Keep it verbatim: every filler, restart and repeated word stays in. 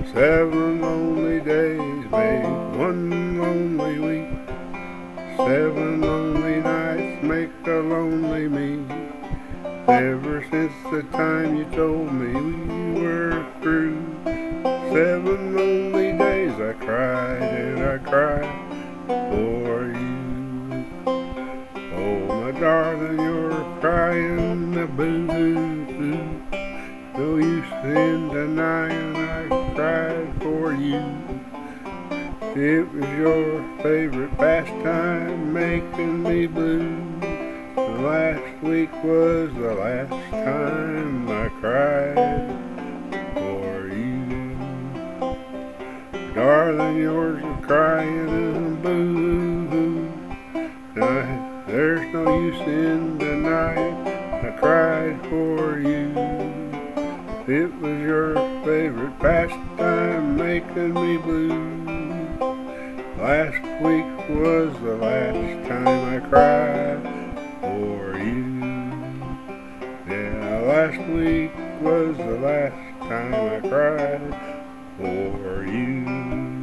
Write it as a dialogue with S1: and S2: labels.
S1: Seven lonely days make one lonely week. Seven lonely nights make a lonely me. Ever since the time you told me we were through. Seven lonely days I cried and I cried for you. Oh, my darling, you're crying the boo-hoo-hoo. No use in denying I cried for you. It was your favorite pastime making me blue. The last week was the last time I cried for you. Darling, yours are crying and boo-hoo. Now, there's no use in denying I cried for you. It was your favorite pastime making me blue. Last week was the last time I cried for you. Yeah, last week was the last time I cried for you.